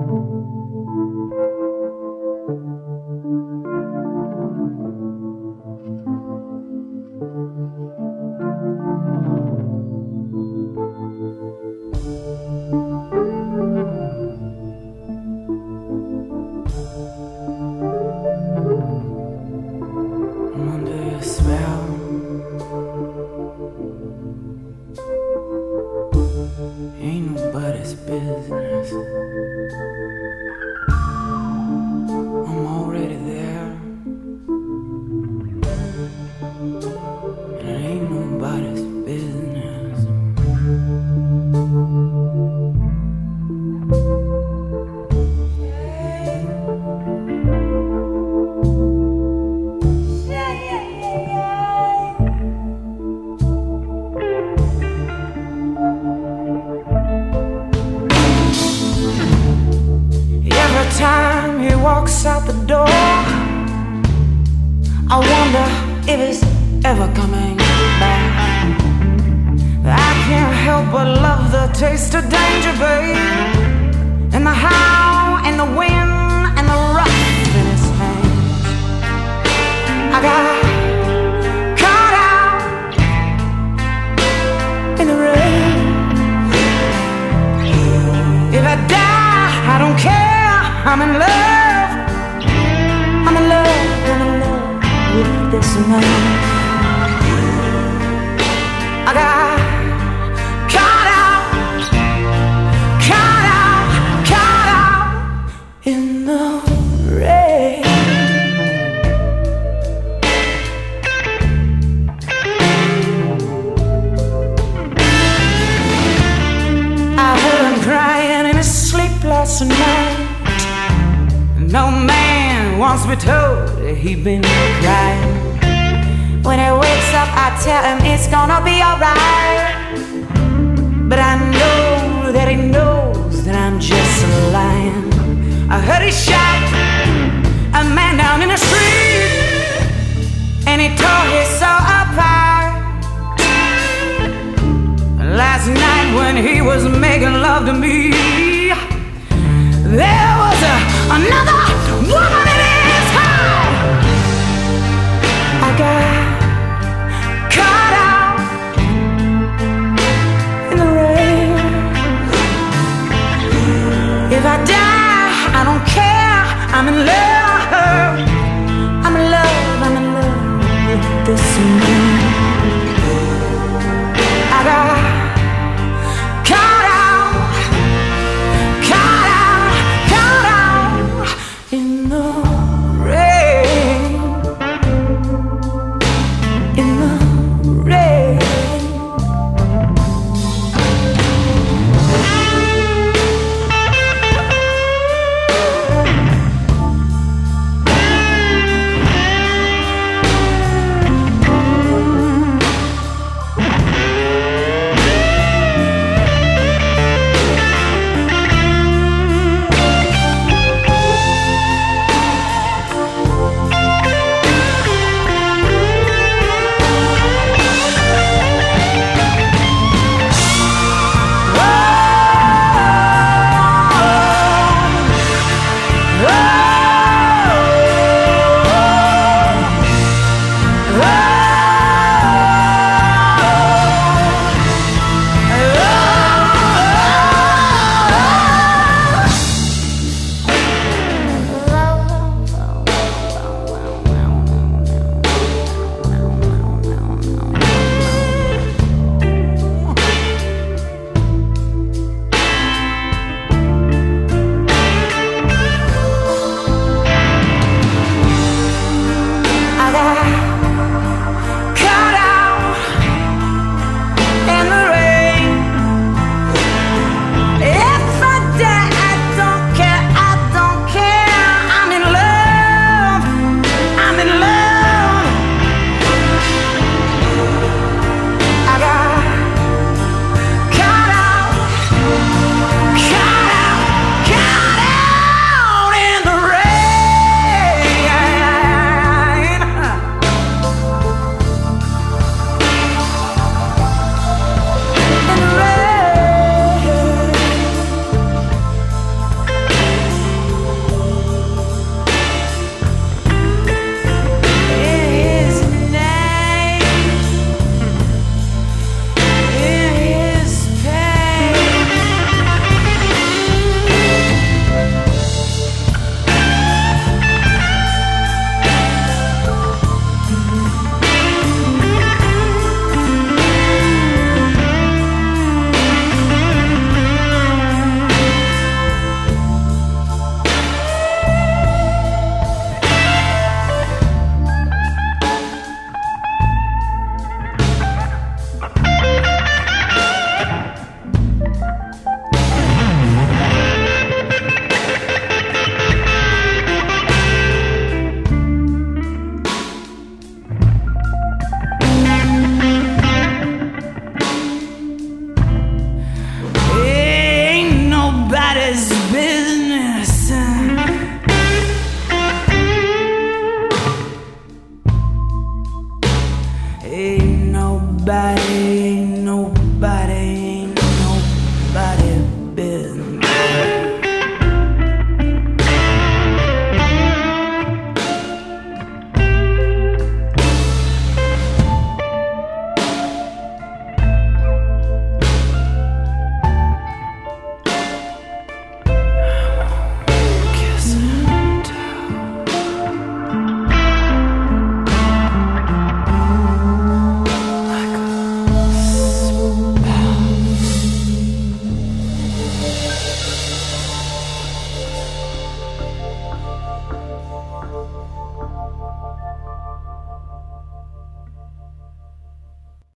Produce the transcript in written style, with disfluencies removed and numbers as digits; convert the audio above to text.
Ain't nobody's business. I'm already there, and it ain't nobody's business. Every time he walks out the door, I wonder if he's ever coming back. I can't help but love the taste of danger, babe, and the howl and the wind and the rough in his hands. I got caught out in the rain. If I die, I don't care. I'm in love, I'm in love, I'm in love with this man. I got caught out in the rain. I heard him crying in his sleep last night. No man wants to be told he's been crying. When he wakes up, I tell him it's gonna be alright. But I know that he knows that I'm just lying. I heard he shot a man down in the street, and he tore his soul apart. Last night when he was making love to me, there was another woman in his heart. I got caught out in the rain. If I die, I don't care. I'm in love. I'm in love. I'm in love with this man.